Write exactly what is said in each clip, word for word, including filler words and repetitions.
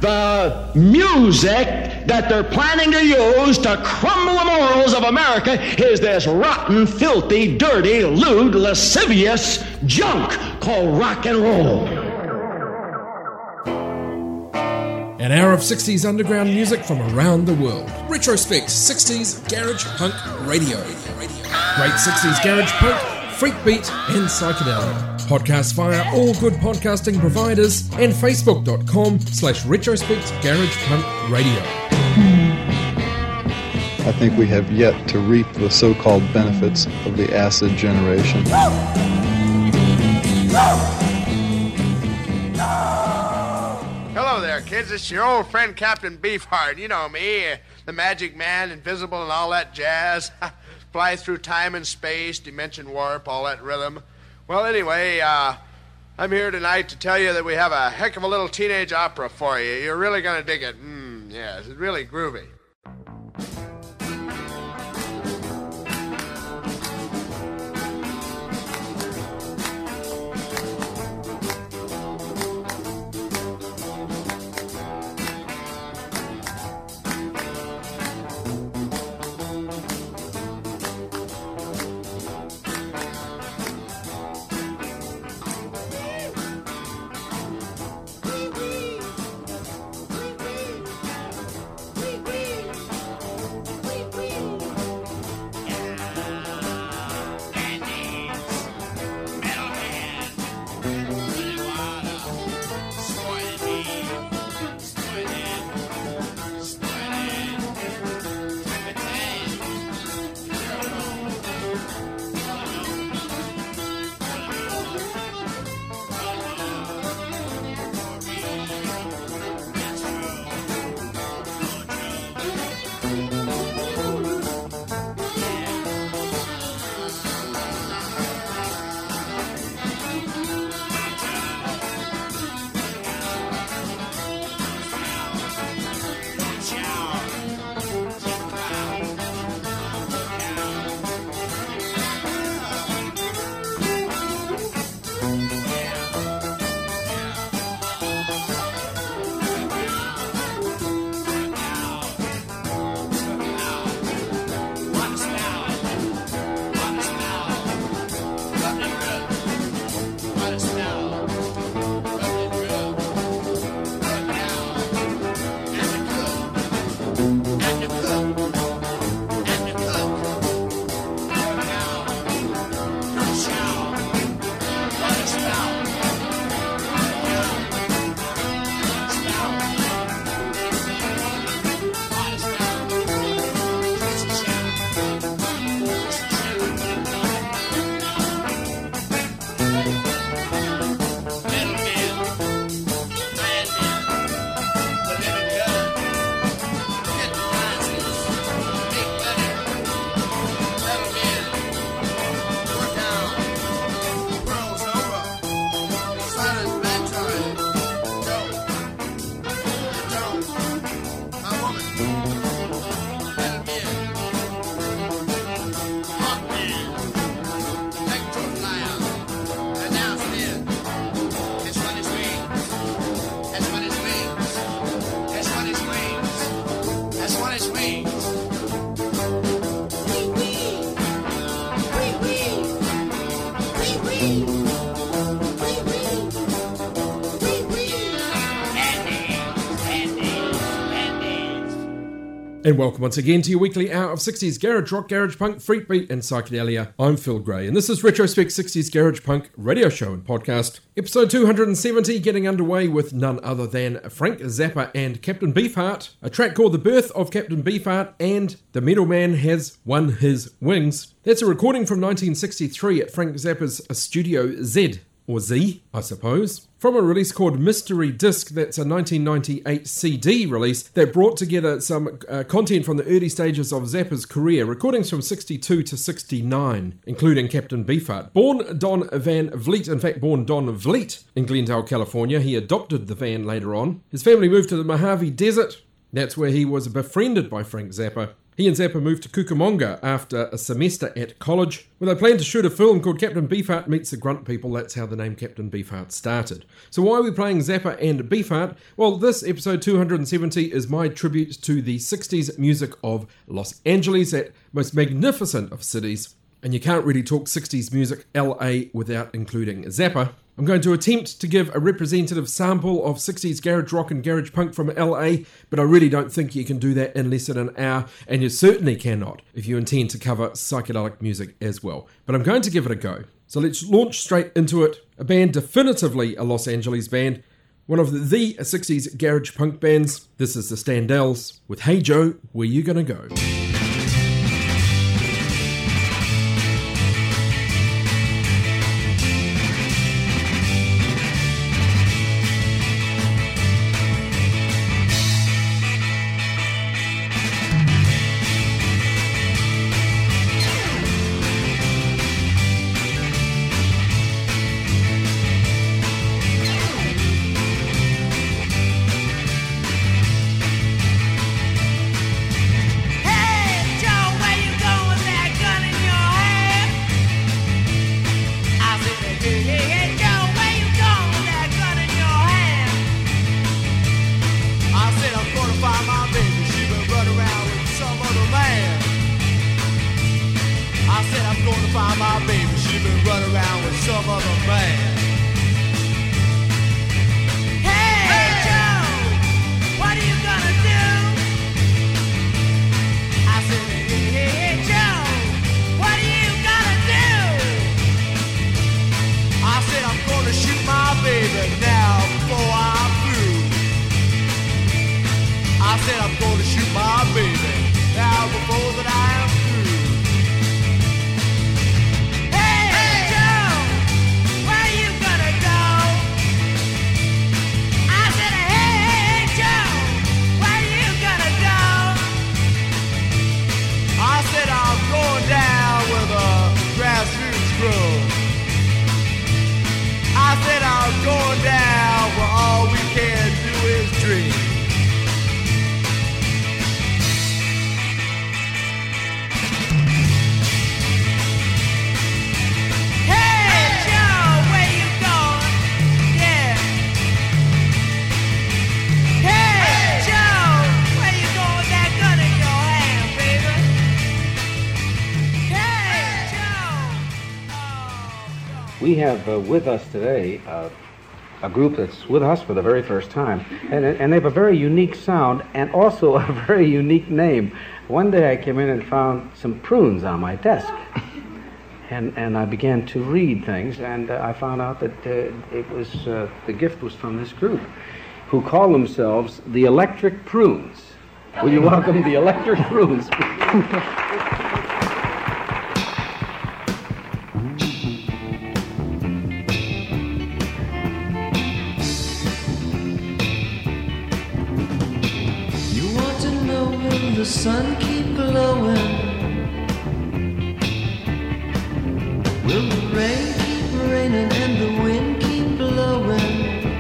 The music that they're planning to use to crumble the morals of America is this rotten, filthy, dirty, lewd, lascivious junk called rock and roll. An hour of sixties underground music from around the world. Retrospect sixties Garage Punk Radio. Great sixties Garage Punk, Freak Beat and Psychedelia. Podcast via all good podcasting providers and facebook.com slash retrospect garage punk radio. I think we have yet to reap the so-called benefits of the acid generation. Hello there, kids. It's your old friend Captain Beefheart. You know me, the magic man, invisible and all that jazz. Fly through time and space, dimension warp, all that rhythm. Well, anyway, uh, I'm here tonight to tell you that we have a heck of a little teenage opera for you. You're really going to dig it. Mmm, yes, it's really groovy. And welcome once again to your weekly hour of sixties Garage Rock, Garage Punk, Freak Beat and Psychedelia. I'm Phil Gray and this is Retrospect sixties Garage Punk radio show and podcast. Episode two hundred seventy getting underway with none other than Frank Zappa and Captain Beefheart. A track called The Birth of Captain Beefheart and The Metal Man Has Won His Wings. That's a recording from nineteen sixty-three at Frank Zappa's Studio Z. Or Z, I suppose, from a release called Mystery Disc. That's a nineteen ninety-eight C D release that brought together some uh, content from the early stages of Zappa's career, recordings from sixty-two to sixty-nine, including Captain Beefheart. Born Don Van Vliet, in fact born Don Vliet in Glendale, California, he adopted the van later on. His family moved to the Mojave Desert. That's where he was befriended by Frank Zappa. He and Zappa moved to Cucamonga after a semester at college, where they planned to shoot a film called Captain Beefheart Meets the Grunt People. That's how the name Captain Beefheart started. So why are we playing Zappa and Beefheart? Well, this episode two hundred seventy is my tribute to the sixties music of Los Angeles, that most magnificent of cities. And you can't really talk sixties music L A without including Zappa. I'm going to attempt to give a representative sample of sixties garage rock and garage punk from L A, but I really don't think you can do that in less than an hour, and you certainly cannot if you intend to cover psychedelic music as well. But I'm going to give it a go. So let's launch straight into it. A band definitively a Los Angeles band, one of the sixties garage punk bands. This is the Standells with Hey Joe, Where You Gonna Go? We have uh, with us today uh, a group that's with us for the very first time, and, and they have a very unique sound and also a very unique name. One day I came in and found some prunes on my desk, and, and I began to read things, and uh, I found out that uh, it was uh, the gift was from this group, who call themselves the Electric Prunes. Will you welcome the Electric Prunes? The sun keep glowing? Will the rain keep raining and the wind keep blowing?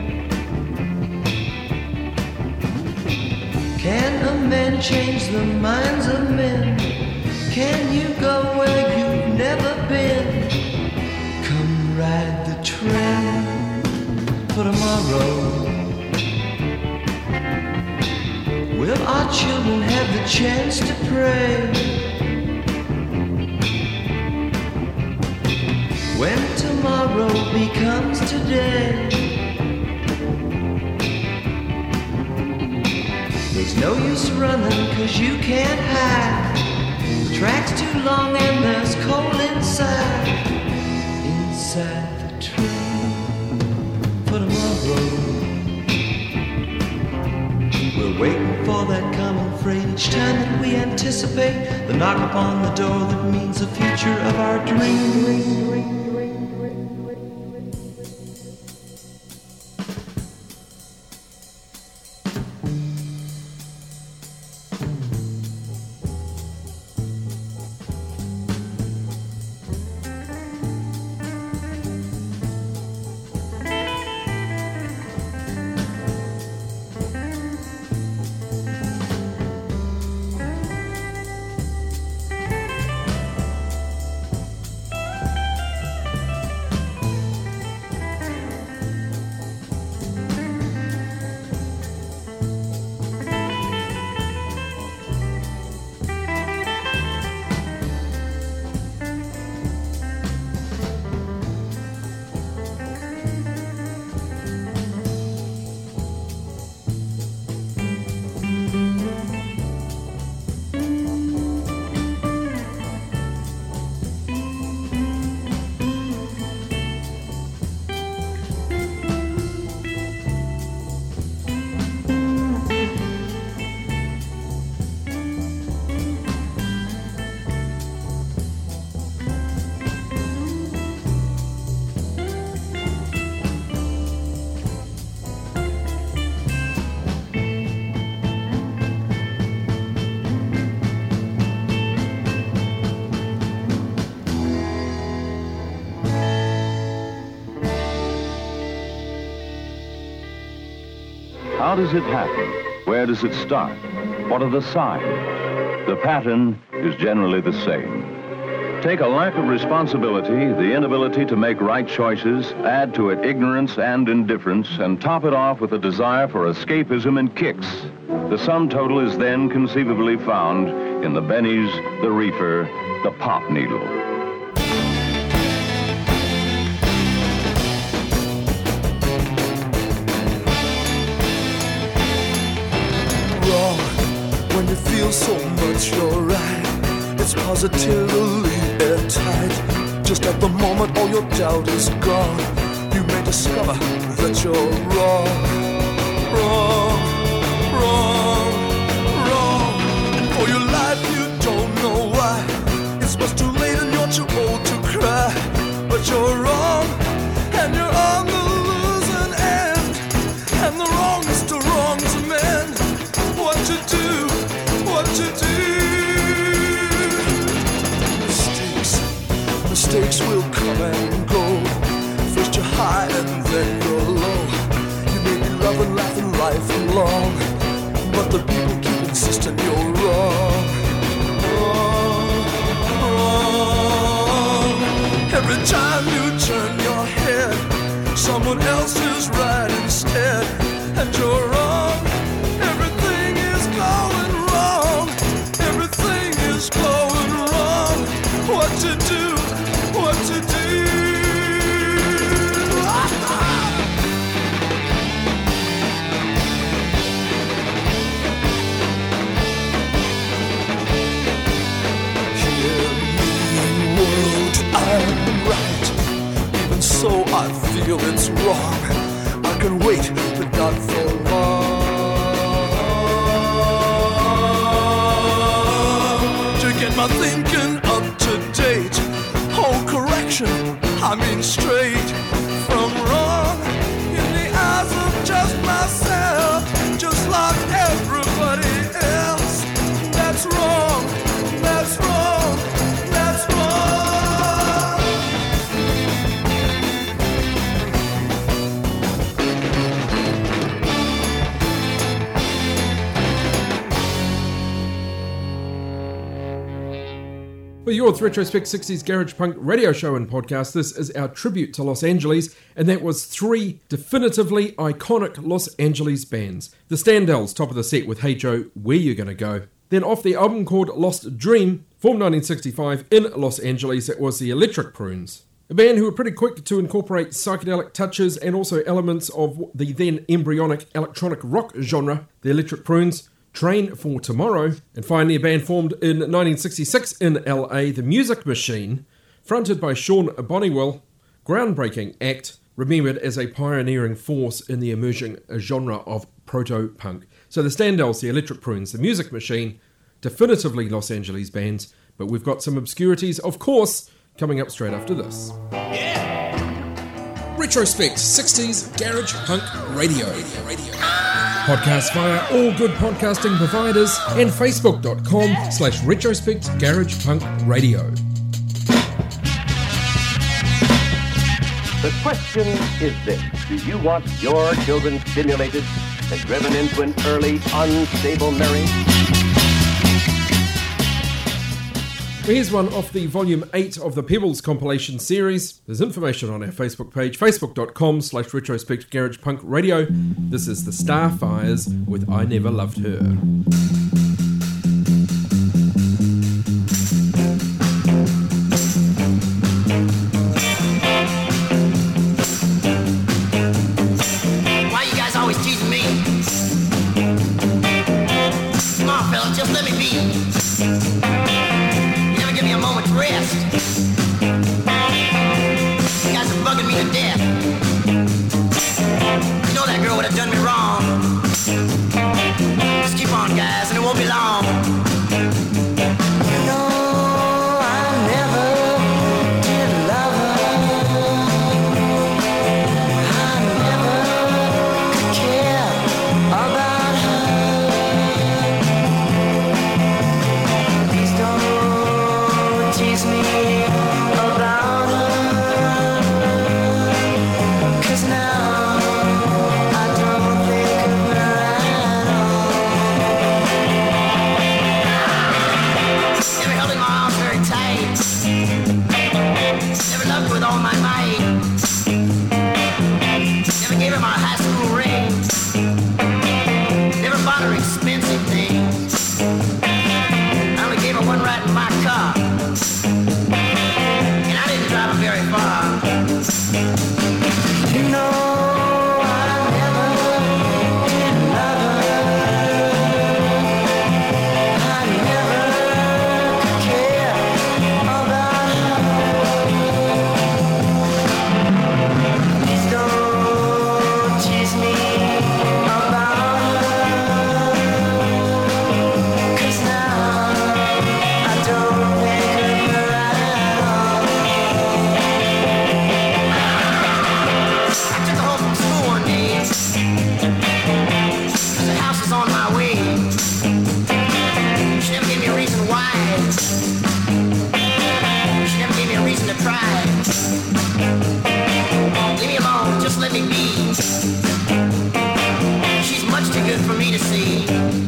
Can a man change the minds of men? Can you go where you've never been? Come ride the train for tomorrow. Will our children have the chance to pray? When tomorrow becomes today, there's no use running 'cause you can't hide. The track's too long and there's coal inside. Inside the train for tomorrow. We're waiting for that common freight each time that we anticipate the knock upon the door that means the future of our dream. How does it happen? Where does it start? What are the signs? The pattern is generally the same. Take a lack of responsibility, the inability to make right choices, add to it ignorance and indifference, and top it off with a desire for escapism and kicks. The sum total is then conceivably found in the bennies, the reefer, the pop needle. Wrong when you feel so much you're right. It's positively airtight. Just at the moment all your doubt is gone, you may discover that you're wrong. Wrong, wrong, wrong. And for your life you don't know why. It's much too late and you're too old to cry. But you're wrong, and you're on the losing end. And the wrongest to wrong to mend. What to do, what to do. Mistakes will come and go. First you're high and then you're low. You may be loving, laughing life along, but the people keep insisting you're wrong. Wrong, wrong. Every time you turn your head, someone else is right instead. And you're wrong. Everything is going wrong. Everything is going wrong. What to do? What to do? Hear me, world, I'm right. Even so, I feel it's wrong. I can wait, but not for long. To get my thinking up to date. Whole correction, I mean straight from wrong. In the eyes of just myself, just like everybody else. That's wrong, that's wrong, that's wrong. For your Retrospect sixties Garage Punk radio show and podcast, this is our tribute to Los Angeles, and that was three definitively iconic Los Angeles bands. The Standells, top of the set with Hey Joe, Where You Gonna Go? Then off the album called Lost Dream, formed nineteen sixty-five in Los Angeles, it was the Electric Prunes. A band who were pretty quick to incorporate psychedelic touches and also elements of the then embryonic electronic rock genre, the Electric Prunes. Train for Tomorrow, and finally a band formed in nineteen sixty-six in L A, The Music Machine, fronted by Sean Bonnewell, groundbreaking act, remembered as a pioneering force in the emerging genre of proto-punk. So the Standells, the Electric Prunes, The Music Machine, definitively Los Angeles bands, but we've got some obscurities, of course, coming up straight after this. Yeah. Retrospect sixties Garage Punk Radio. Radio. Podcast via all good podcasting providers and facebook.com slash retrospect garage punk radio. The question is this: do you want your children stimulated and driven into an early, unstable marriage? Here's one off the volume eight of the Pebbles compilation series. There's information on our Facebook page, facebook.com slash retrospect garage punk radio. This is the Starfires with I Never Loved Her. Why you guys always teasing me? Come on, fellas, just let me be. Give me a moment's rest. You guys are bugging me to death. You know that girl would have done me wrong. Just keep on, guys. me to see.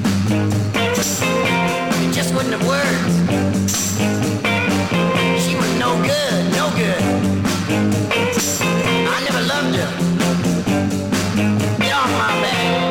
It just wouldn't have worked. She was no good, no good. I never loved her. Get off my back.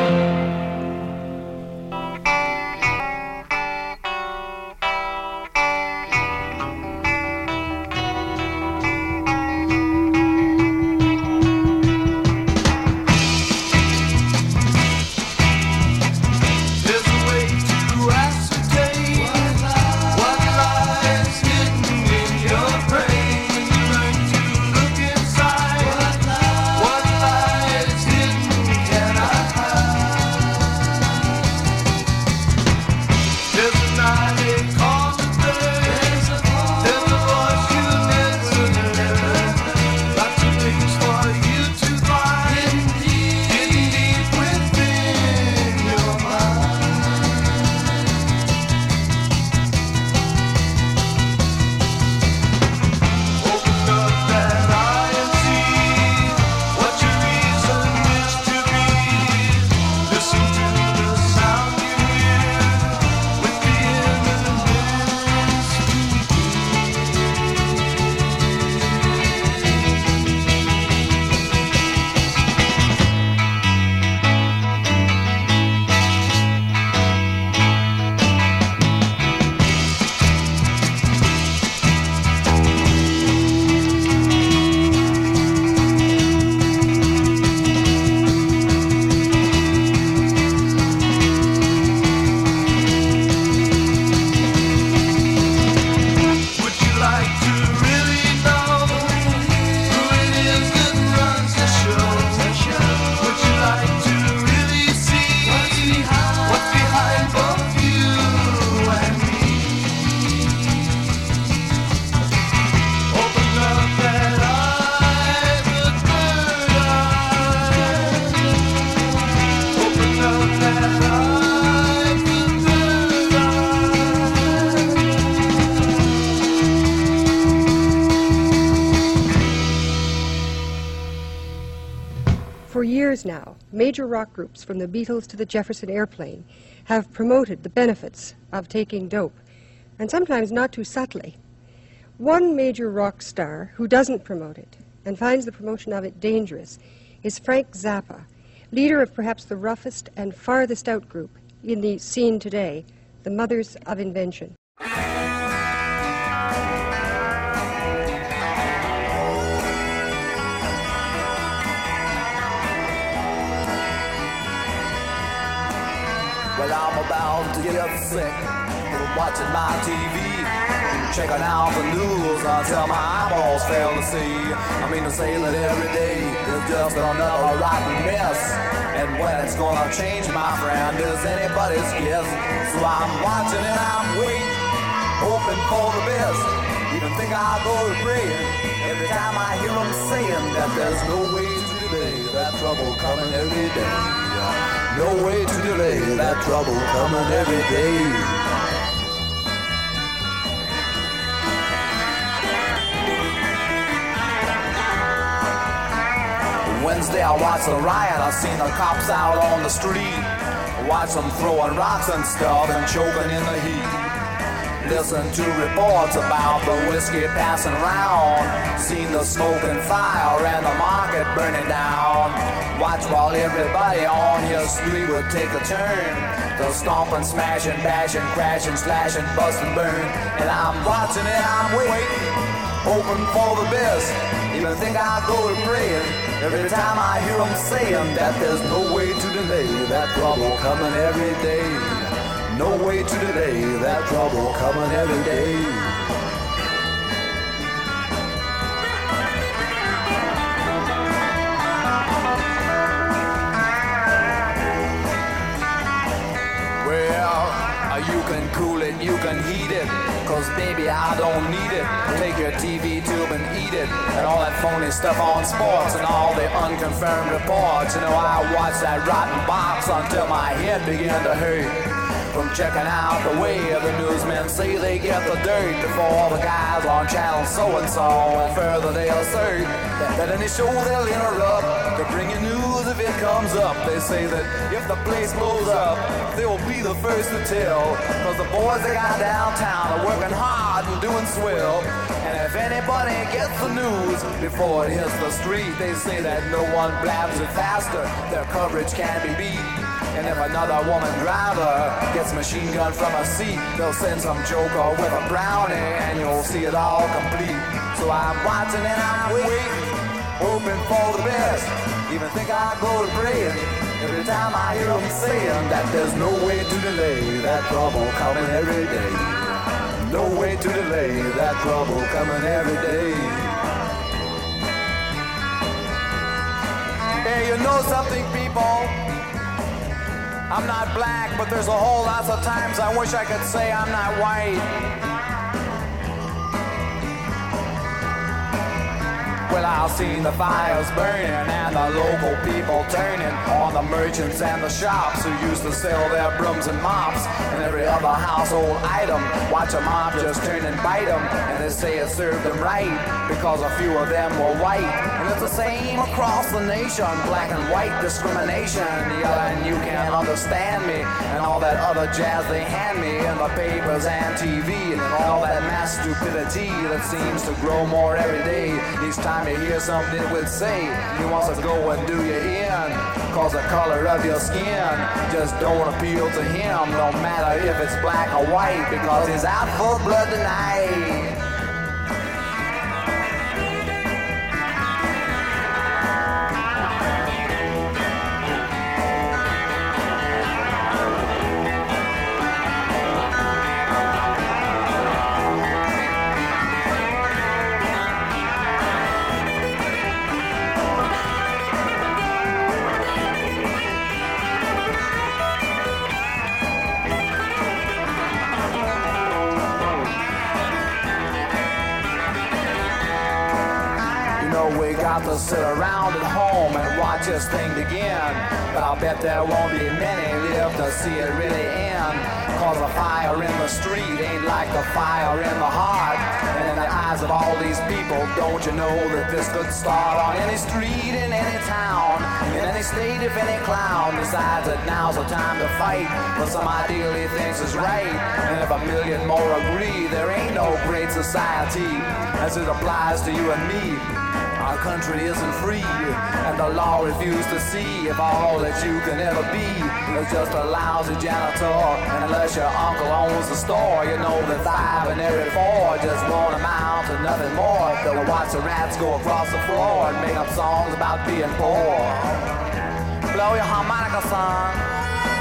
For years now, major rock groups from the Beatles to the Jefferson Airplane have promoted the benefits of taking dope, and sometimes not too subtly. One major rock star who doesn't promote it and finds the promotion of it dangerous is Frank Zappa, leader of perhaps the roughest and farthest out group in the scene today, the Mothers of Invention. Well, I'm about to get sick from watching my T V, checking out the news until my eyeballs fail to see. I mean to say that every day is just another rotten mess, and when it's gonna change, my friend, is anybody's guess. So I'm watching and I'm waiting, hoping for the best. Even think I'll go to praying every time I hear them saying that there's no way to delay that trouble coming every day. No way to delay that trouble coming every day. Wednesday I watched the riot, I seen the cops out on the street. Watch them throwing rocks and stuff and choking in the heat. Listen to reports about the whiskey passing round. Seen the smoke and fire and the market burning down. Watch while everybody on your street would take a turn. They'll stomp and smash and bash and crash and slash and bust and burn. And I'm watching and I'm waiting, hoping for the best. Even think I'll go to praying every time I hear them saying that there's no way to delay that trouble coming every day. No way to delay that trouble coming every day. Well, you can cool it, you can heat it, cause baby I don't need it. Take your T V tube and eat it, and all that phony stuff on sports and all the unconfirmed reports. You know, I watched that rotten box until my head began to hurt. From checking out the way the newsmen say they get the dirt before the guys on channel so-and-so, and further they assert that any show they'll interrupt to bring you news if it comes up. They say that if the place blows up, they will be the first to tell. Cause the boys they got downtown are working hard and doing swell. And if anybody gets the news before it hits the street, they say that no one blabs it faster, their coverage can't be beat. And if another woman driver gets machine gun from a seat, they'll send some joker with a brownie and you'll see it all complete. So I'm watching and I'm waiting, hoping for the best. Even think I go to praying every time I hear them saying that there's no way to delay that trouble coming every day. No way to delay that trouble coming every day. Hey, you know something, people? I'm not black, but there's a whole lot of times I wish I could say I'm not white. Well, I've seen the fires burning and the local people turning on the merchants and the shops who used to sell their brooms and mops and every other household item. Watch a mob just turn and bite them, and they say it served them right because a few of them were white. And it's the same across the nation, black and white discrimination. Yelling, you can't understand me, and all that other jazz they hand me in the papers and T V, and all that mass stupidity that seems to grow more every day. Each time you hear something it would say, he wants to go and do you in, cause the color of your skin just don't appeal to him, no matter if it's black or white, because he's out for blood tonight. Got to sit around at home and watch this thing begin, but I'll bet there won't be many live to see it really end, cause the fire in the street ain't like the fire in the heart. And in the eyes of all these people, don't you know that this could start on any street in any town, in any state if any clown decides that now's the time to fight for some ideal he thinks is right. And if a million more agree, there ain't no great society as it applies to you and me. Our country isn't free, and the law refuses to see if all that you can ever be is just a lousy janitor. And unless your uncle owns the store, you know that five and every four just won't amount to nothing more. They'll watch the rats go across the floor and make up songs about being poor. Blow your harmonica, son.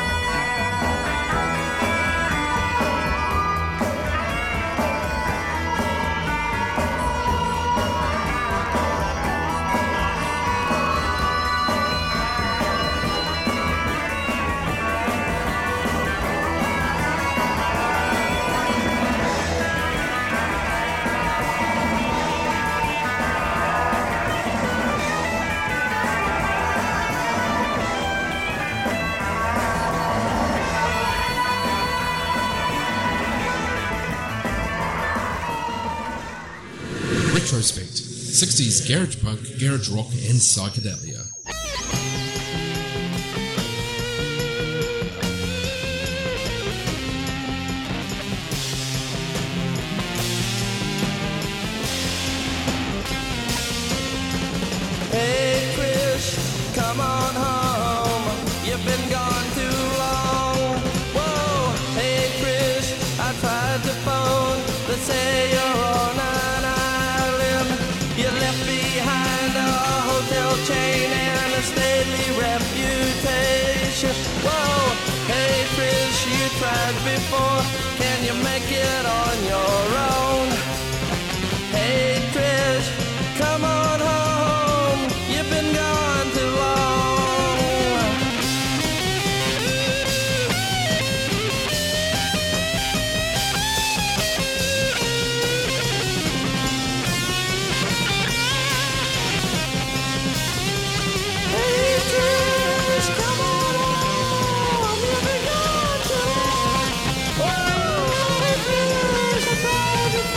Retrospect, sixties garage punk, garage rock and psychedelia. Hey Chris, come on home, you've been gone too long. Whoa, hey Chris, I tried to phone, they say you're on an island. You left behind a hotel chain and a stately reputation. Whoa, hey Chris, you tried before, can you make it on your own? Hey Chris, come on home, you've been gone too long. Hey Chris, come on home, you've been gone too long. Whoa, hey Chris, I tried to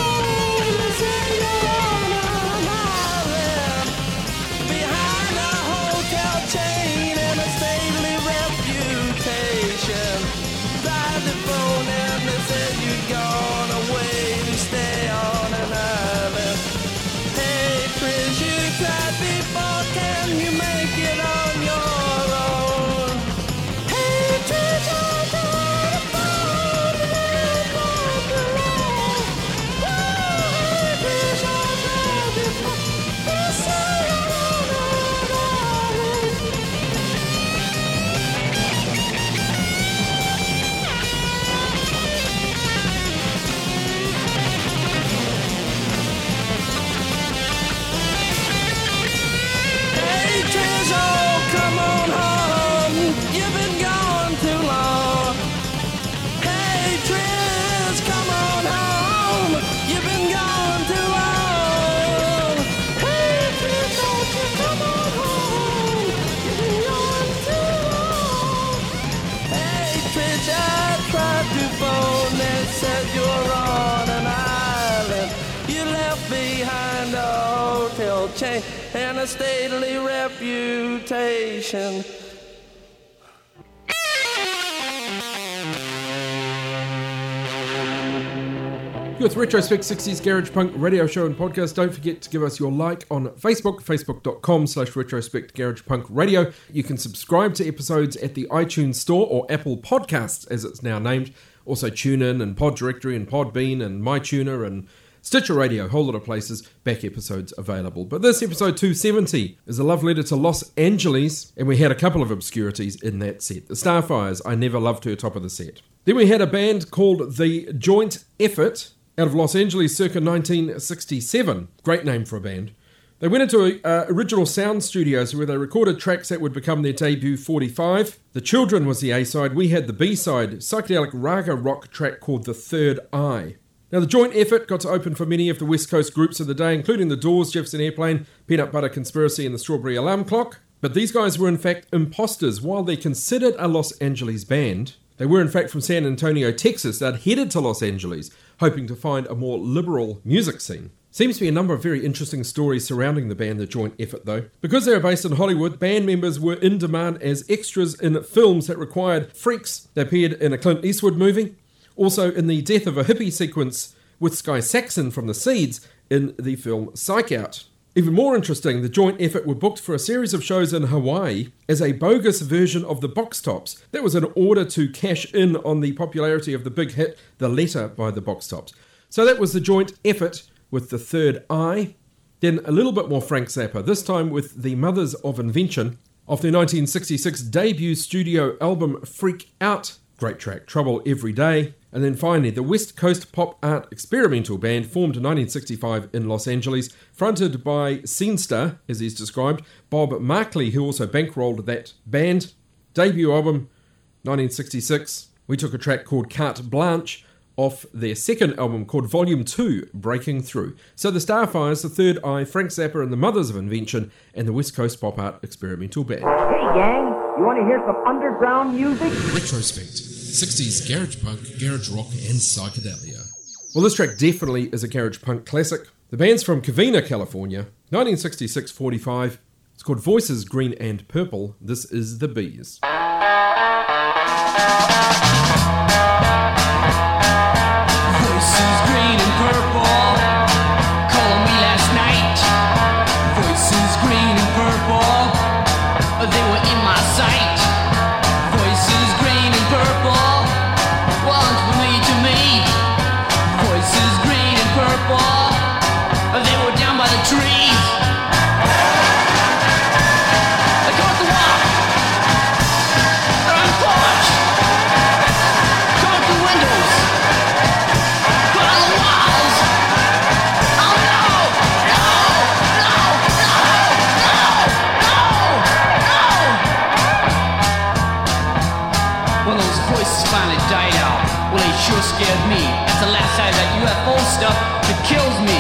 the phone and they said you'd gone away to stay on an island. Hey, Chris, you tried before, can you make it on your own? Hey, Chris, I got a phone and I'm not alone. Oh, hey, Chris, I tried before, they say you're on an island. Hey, Trish, oh, come on home. You've been gone too long. Hey, Trish, come on home. You've been gone too long. Hey, Trish, won't you come on home? You've been gone too long. Hey, Trish, I tried to phone. They said you're on an island. You left behind a hotel chain and a stately reputation. You're with Retrospect sixties Garage Punk radio show and podcast. Don't forget to give us your like on Facebook, facebook.com slash Retrospect Garage Punk Radio. You can subscribe to episodes at the iTunes Store or Apple Podcasts, as it's now named. Also TuneIn and Pod Directory and Podbean and MyTuner and Stitcher Radio, a whole lot of places, back episodes available. But this episode two seventy is a love letter to Los Angeles, and we had a couple of obscurities in that set. The Starfires, I Never Loved Her, top of the set. Then we had a band called The Joint Effort, out of Los Angeles circa nineteen sixty-seven. Great name for a band. They went into uh, Original Sound Studios where they recorded tracks that would become their debut forty-five. The Children was the A-side. We had the B-side, psychedelic raga rock track called The Third Eye. Now, The Joint Effort got to open for many of the West Coast groups of the day, including The Doors, Jefferson Airplane, Peanut Butter Conspiracy, and the Strawberry Alarm Clock. But these guys were in fact imposters. While they're considered a Los Angeles band, they were in fact from San Antonio, Texas. They'd headed to Los Angeles, hoping to find a more liberal music scene. Seems to be a number of very interesting stories surrounding the band The Joint Effort, though. Because they were based in Hollywood, band members were in demand as extras in films that required freaks. They appeared in a Clint Eastwood movie, also in the Death of a Hippie sequence with Sky Saxon from The Seeds in the film Psych Out. Even more interesting, The Joint Effort were booked for a series of shows in Hawaii as a bogus version of the Box Tops. That was in order to cash in on the popularity of the big hit The Letter by the Box Tops. So that was The Joint Effort with The Third Eye. Then a little bit more Frank Zappa, this time with the Mothers of Invention, off their nineteen sixty-six debut studio album Freak Out. Great track, Trouble Every Day. And then finally, the West Coast pop art experimental band formed in nineteen sixty-five in Los Angeles, fronted by scene star, as he's described, Bob Markley, who also bankrolled that band. Debut album, nineteen sixty-six. We took a track called Carte Blanche off their second album called Volume two, Breaking Through. So the Starfires, The Third Eye, Frank Zappa and the Mothers of Invention, and the West Coast pop art experimental band. Hey gang, you want to hear some underground music? Retrospect, sixties garage punk, garage rock and psychedelia. Well, this track definitely is a garage punk classic. The band's from Covina, California, nineteen sixty-six forty-five. It's called Voices Green and Purple. This is The Bees. Voices green and purple, calling me last night. Voices green and purple, they were in my sight. Voices green and purple, one from me to me. Voices green and purple, they were down by the trees. They go up the walk, they're on the porch, go up the windows. Finally died out. Well, it sure scared me. That's the last side of that U F O stuff that kills me.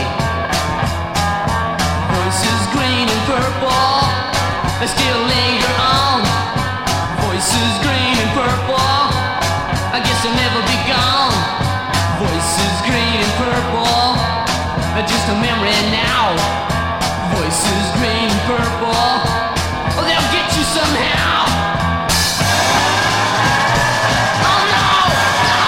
Voices green and purple, they still linger on. Voices green and purple, I guess they'll never be gone. Voices green and purple, are just a memory now. Voices green and purple, oh, they'll get you somehow. Oh no! No!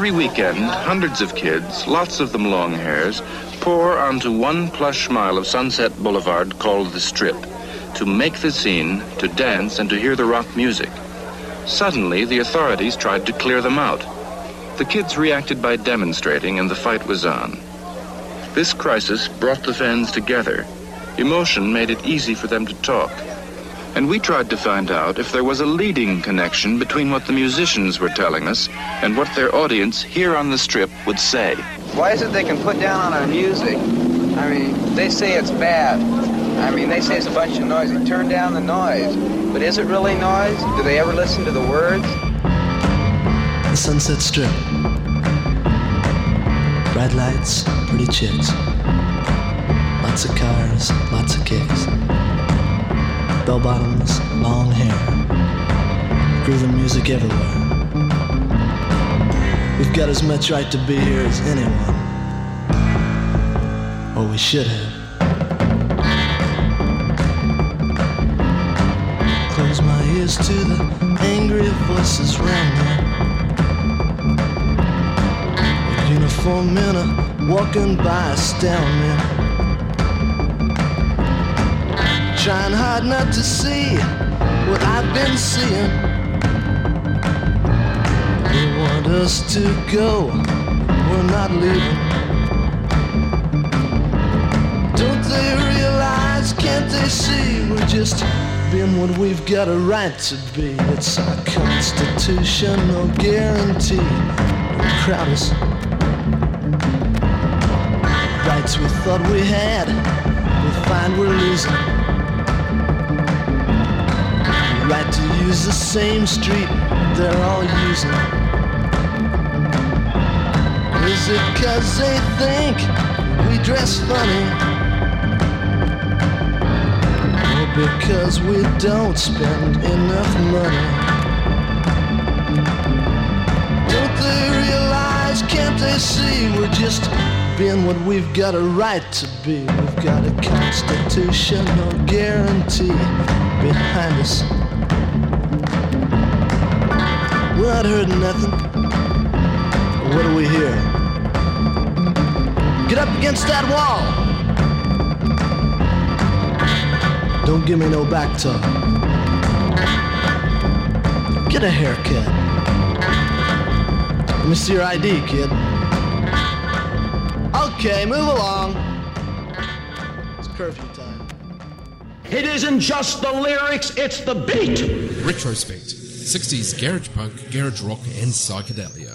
Every weekend, hundreds of kids, lots of them long hairs, pour onto one plush mile of Sunset Boulevard called the Strip to make the scene, to dance, and to hear the rock music. Suddenly, the authorities tried to clear them out. The kids reacted by demonstrating, and the fight was on. This crisis brought the fans together. Emotion made it easy for them to talk. And we tried to find out if there was a leading connection between what the musicians were telling us and what their audience here on the Strip would say. Why is it they can put down on our music? I mean, they say it's bad. I mean, they say it's a bunch of noise. They turn down the noise. But is it really noise? Do they ever listen to the words? The Sunset Strip. Bright lights, pretty chicks. Lots of cars, lots of kicks. Bell-bottoms, long hair. Grooving music everywhere. We've got as much right to be here as anyone. Or we should have. Close my ears to the angry voices round me. Uniform men are walking by, astound me. Trying hard not to see what I've been seeing. They want us to go, we're not leaving. Don't they realize, can't they see, we're just being what we've got a right to be. It's our constitutional guarantee. Don't crowd us. Rights we thought we had, we find we're losing. Right to use the same street they're all using. Is it cause they think we dress funny? Or because we don't spend enough money? Don't they realize, can't they see, we're just being what we've got a right to be. We've got a constitutional guarantee behind us. We're not hurting nothing. What do we hear? Get up against that wall. Don't give me no back talk. Get a haircut. Let me see your I D, kid. Okay, move along. It's curfew time. It isn't just the lyrics, it's the beat. Retrospect. sixties garage punk, garage rock, and psychedelia.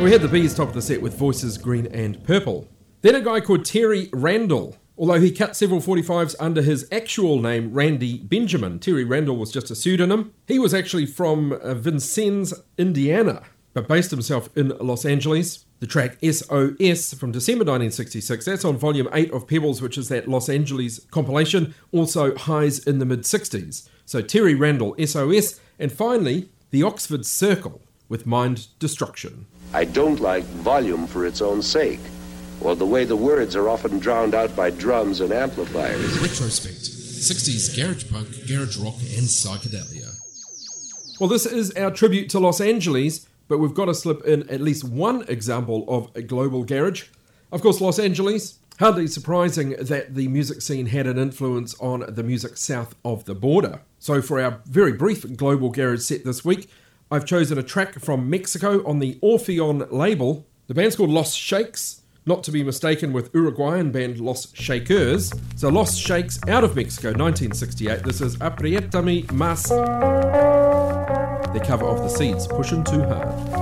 We had the Bees top of the set with Voices Green and Purple. Then a guy called Terry Randall. Although he cut several forty-fives under his actual name, Randy Benjamin. Terry Randall was just a pseudonym. He was actually from uh, Vincennes, Indiana, but based himself in Los Angeles. The track S O S from December nineteen sixty-six, that's on volume eight of Pebbles, which is that Los Angeles compilation, also Highs in the mid-sixties. So Terry Randall, S O S, and finally, the Oxford Circle with Mind Destruction. I don't like volume for its own sake, or the way the words are often drowned out by drums and amplifiers. Retrospect, sixties garage punk, garage rock and psychedelia. Well, this is our tribute to Los Angeles, but we've got to slip in at least one example of a global garage. Of course, Los Angeles, hardly surprising that the music scene had an influence on the music south of the border. So for our very brief global garage set this week, I've chosen a track from Mexico on the Orpheon label. The band's called Los Shakes, not to be mistaken with Uruguayan band Los Shakers. So Los Shakes out of Mexico, nineteen sixty-eight. This is Apriétame Más. The cover of The Seeds, Pushing Too Hard.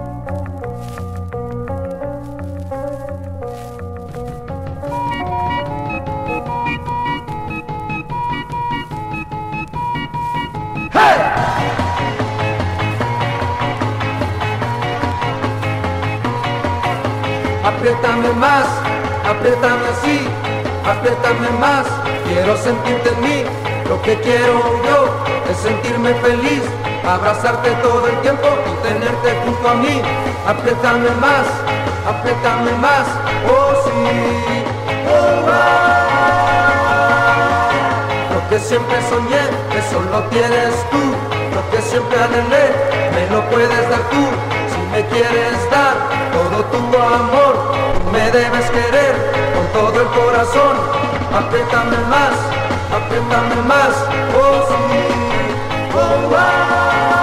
Apriétame más, apriétame así, apriétame más. Quiero sentirte en mí, lo que quiero yo es sentirme feliz, abrazarte todo el tiempo y tenerte junto a mí. Apriétame más, apriétame más, oh sí, oh ah. Lo que siempre soñé, eso lo tienes tú. Lo que siempre anhelé, me lo puedes dar tú. Si me quieres dar todo tu amor, tú me debes querer con todo el corazón. Apriétame más, apriétame más, oh sí, oh ah.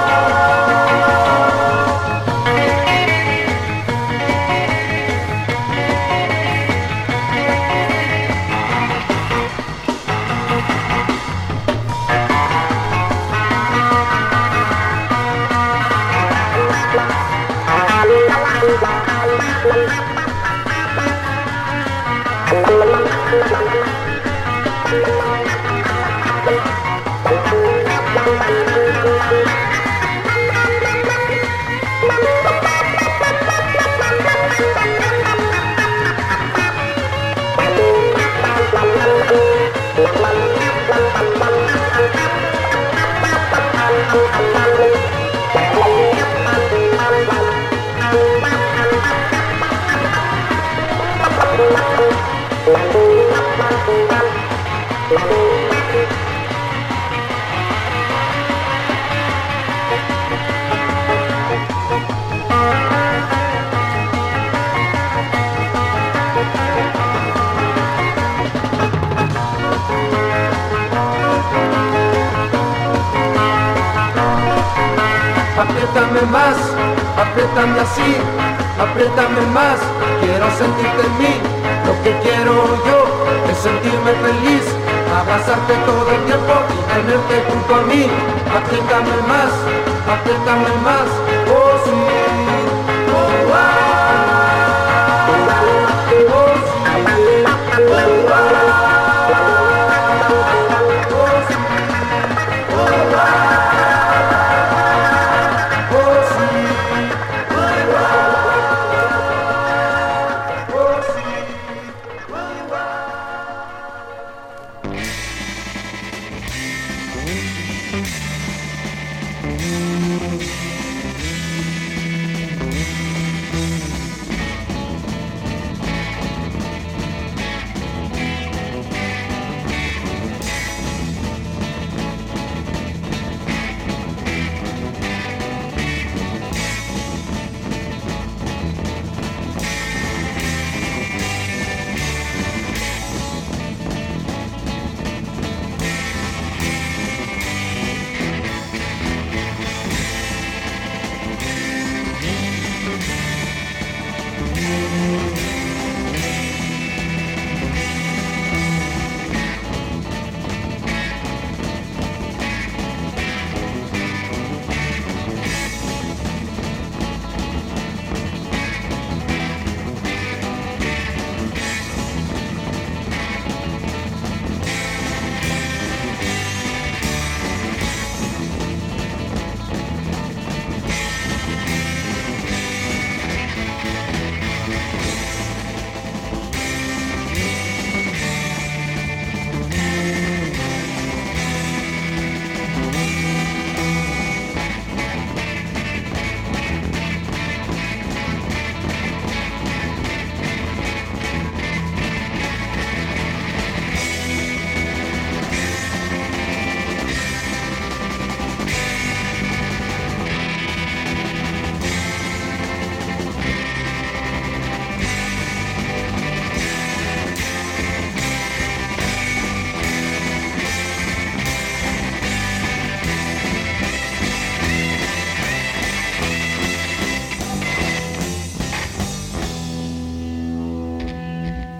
Apriétame más, apriétame así, apriétame más. Quiero sentirte en mí, lo que quiero yo es sentirme feliz, abrazarte todo el tiempo y tenerte junto a mí. Apriétame más, apriétame más, oh sí, oh ah, oh sí, oh ah.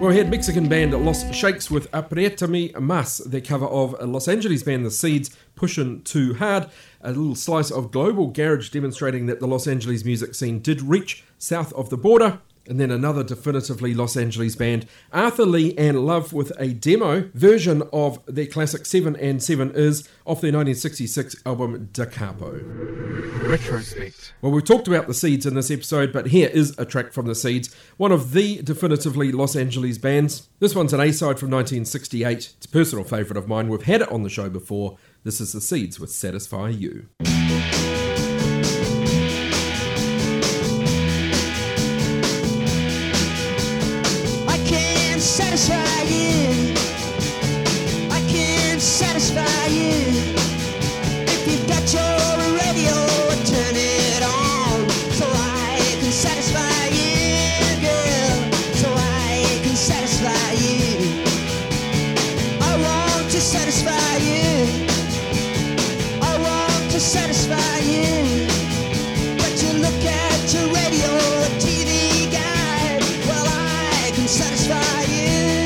Well, we had Mexican band Los Shakes with Apriétame Más, their cover of a Los Angeles band The Seeds, Pushin' Too Hard, a little slice of global garage demonstrating that the Los Angeles music scene did reach south of the border. And then another definitively Los Angeles band, Arthur Lee and Love, with a demo version of their classic Seven and Seven Is off their nineteen sixty-six album Da Capo. Retrospect. Well, we've talked about the Seeds in this episode, but here is a track from the Seeds, one of the definitively Los Angeles bands. This one's an A-side from nineteen sixty-eight. It's a personal favourite of mine. We've had it on the show before. This is the Seeds with Satisfy You. Satisfy you. I can't satisfy you. If you've got your radio, turn it on, so I can satisfy you, girl, so I can satisfy you. I want to satisfy you. I want to satisfy you. But you look at your radio or T V guide, well, I can satisfy you.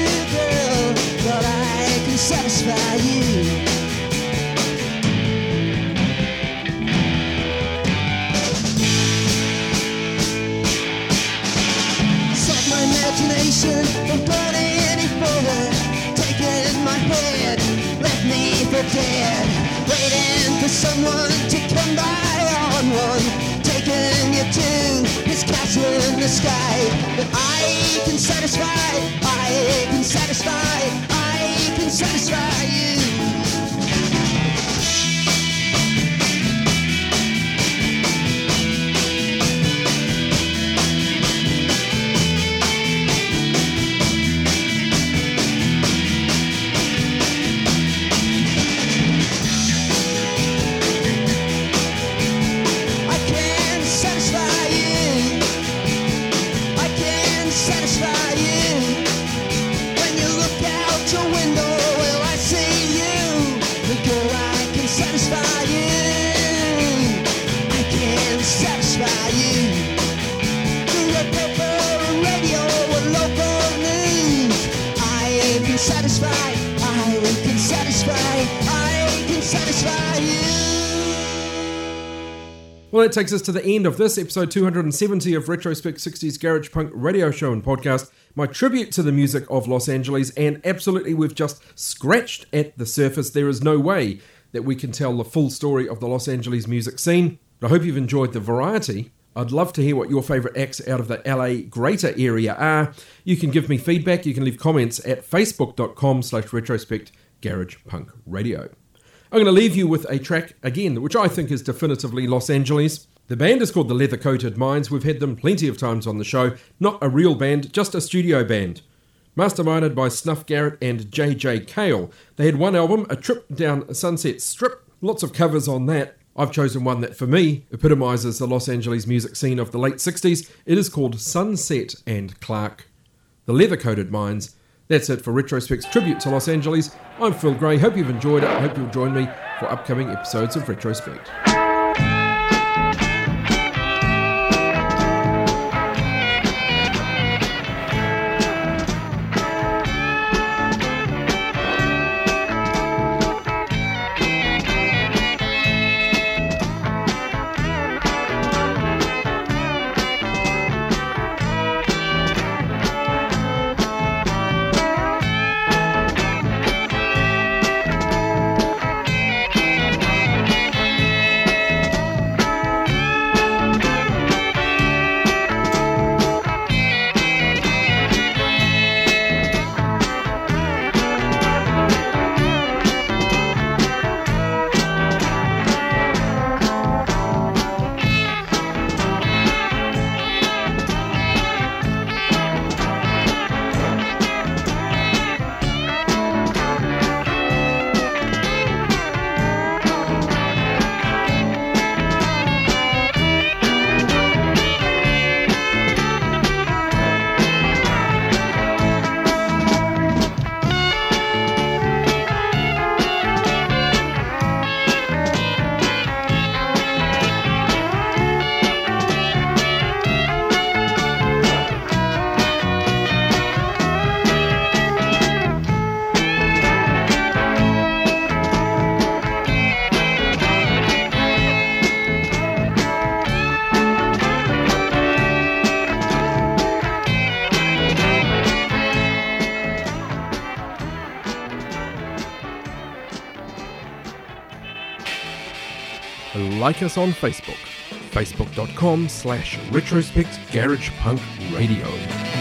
Satisfy you. Stop my imagination from burning any further. Taking my head, left me for dead. Waiting for someone to come by on one. Taking you to his castle in the sky. But I can satisfy, I can satisfy, I can satisfy you. Satisfy, I can satisfy, I can satisfy you. Well, that takes us to the end of this episode two hundred seventy of Retrospect sixties Garage Punk radio show and podcast, my tribute to the music of Los Angeles, and absolutely we've just scratched at the surface. There is no way that we can tell the full story of the Los Angeles music scene. I hope you've enjoyed the variety. I'd love to hear what your favourite acts out of the L A greater area are. You can give me feedback. You can leave comments at facebook.com slash retrospect garage punk radio. I'm going to leave you with a track, again, which I think is definitively Los Angeles. The band is called the Leather Coated Minds. We've had them plenty of times on the show. Not a real band, just a studio band. Masterminded by Snuff Garrett and J J Cale. They had one album, A Trip Down Sunset Strip. Lots of covers on that. I've chosen one that, for me, epitomises the Los Angeles music scene of the late sixties. It is called Sunset and Clark. The Leather Coated Minds. That's it for Retrospect's tribute to Los Angeles. I'm Phil Gray. Hope you've enjoyed it. I hope you'll join me for upcoming episodes of Retrospect. Like us on Facebook, facebook.com slash retrospect garage punk radio.